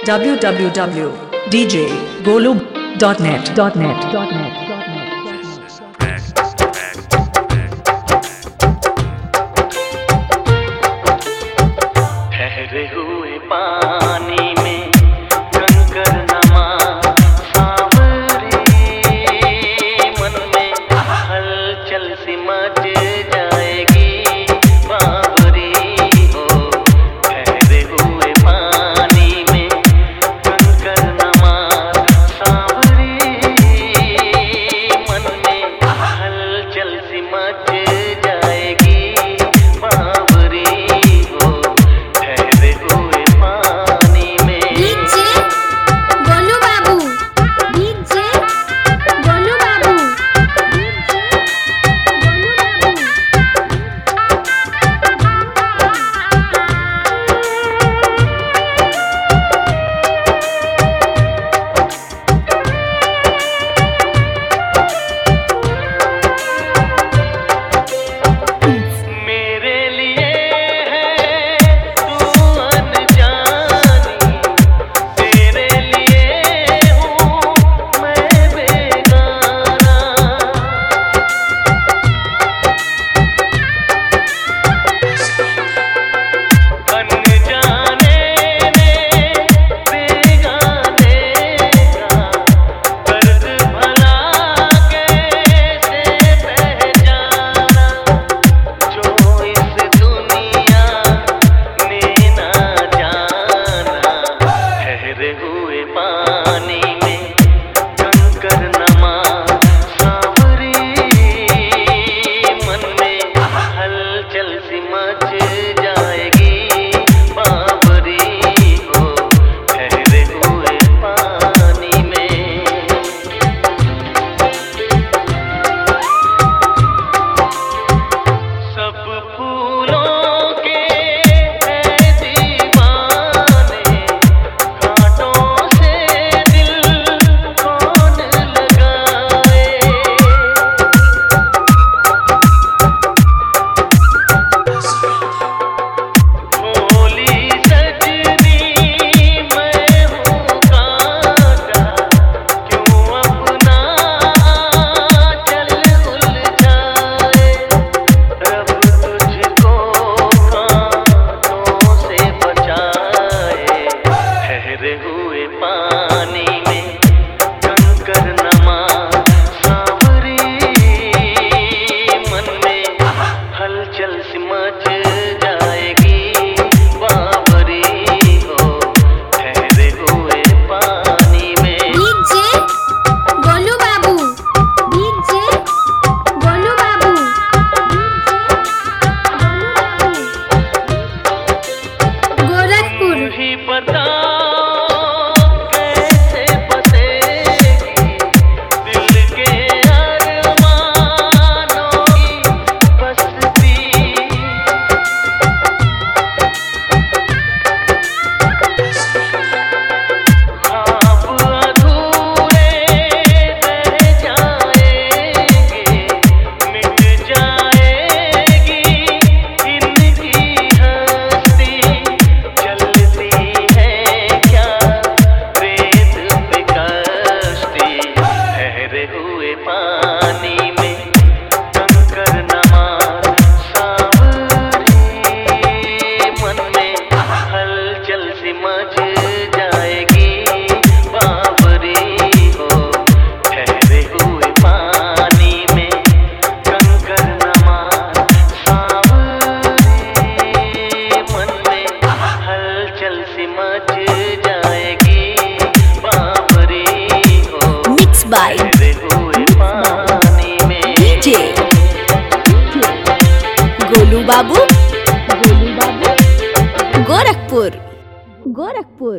www.djgolu.net. ठहरे हुए पानी में कंकर नमा सांवरे, मन में हलचल सी मच जाएगी बावरी हो। ठहरे हुए पानी में कंकर नमा सांवरे, मन में हलचल सी मच जाएगी बावरी हो। ठहरे हुए पानी में डीजे गोलू बाबू, डीजे गोलू बाबू, डीजे मेरे लिए है तू अनजानी, तेरे लिए हूँ मैं बेगाना। अनजाने ने बेगाने का दर्द भला कैसे पहचाना, जो इस दुनिया ने ना जाना। ठहरे हुए पानी में कंकर नमा सांवरे, मन में हलचल सी मच जाएगी बावरी हो। ठहरे हुए पानी में सब फूलों के हैं दीवाने, कांटों से दिल कौन लगाए। भोली सजनी मैं हूँ कांटा, क्यों अपना चल उलझाए। रब तुझको कांटों से बचाए। ठहरे हुए पानी में कंकर नमा सांवरे, मन में हलचल सी मच जाएगी बावरी हो। ठहरे हुए पानी में डीजे गोलू बाबू, डीजे गोलू बाबू, गोरखपुर। ही बताओ कैसे बसेगी दिल के अरमानों की बस्ती। ख्वाब अधूरे रह जाएंगे, मिट जाएगी इनकी हस्ती। चलती है क्या रेत पे कश्ती, ठहरे हुए पानी में कंकर नमा सांवरे, मन में हलचल सी मच जाएगी बावरी हो। ठहरे हुए पानी में कंकर नमा सांवरे, मन में हलचल सी मच जाएगी बावरी हो। Mixed by ठहरे हुए पानी में DJ गोलू बाबू, गोरखपुर।